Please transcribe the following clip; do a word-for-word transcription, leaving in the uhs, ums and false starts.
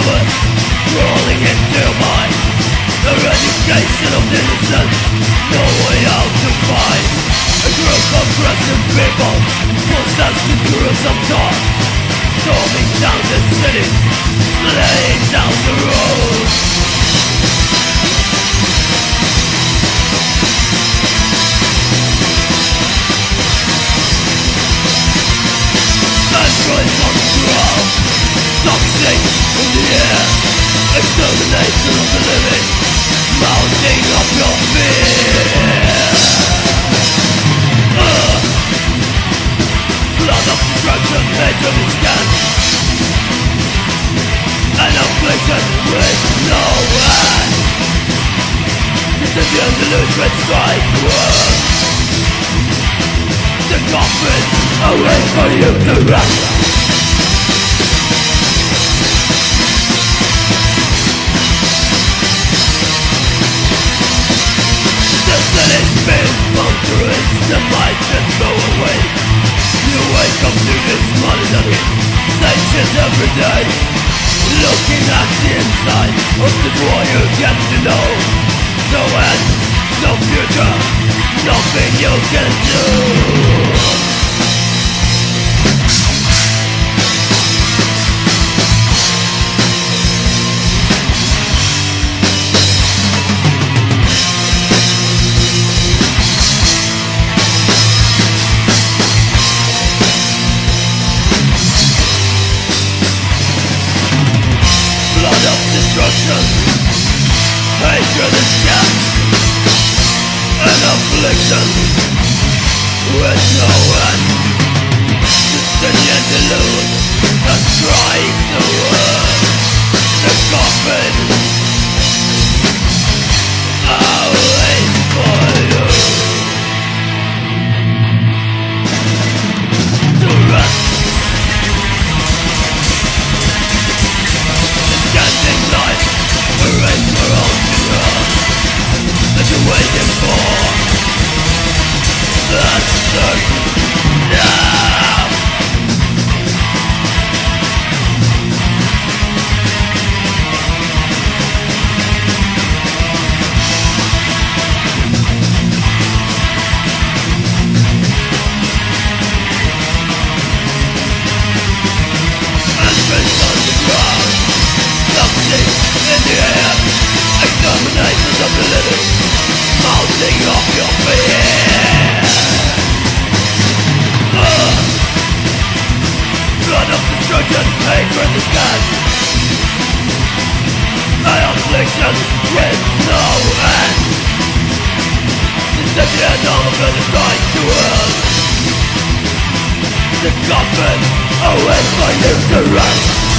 bullets rolling into mine. Eradication of innocence, no way out to find. A group of aggressive people possessed to gruesome thoughts, storming down the city, slaying down the road. Androids on the ground, toxic in the air, extermination of the living, mounting up your fear. uh, Blood of destruction, hatred is scant, an affliction with no end. Disappear delusion strike the world. The coffin awaits for you to rest. The city's been pumped to its demise and go away. You wake up to this monotony, stations every day, looking at the inside of the war you get to know. No end, no future, nothing you can do. Blood of destruction, hatred is scant, an affliction with no end. Destiny and delude that strike the world. The coffin awaits for you to rest. The scanting life, erase for all future that you're waiting for. That's certain now. Entrance on the ground, toxic in the air, extermination of the living, mounting up your fear. uh, Blood of destruction, hatred is scant, an affliction with no end. Disappear over the strike the world. The coffin awaits for you to rest.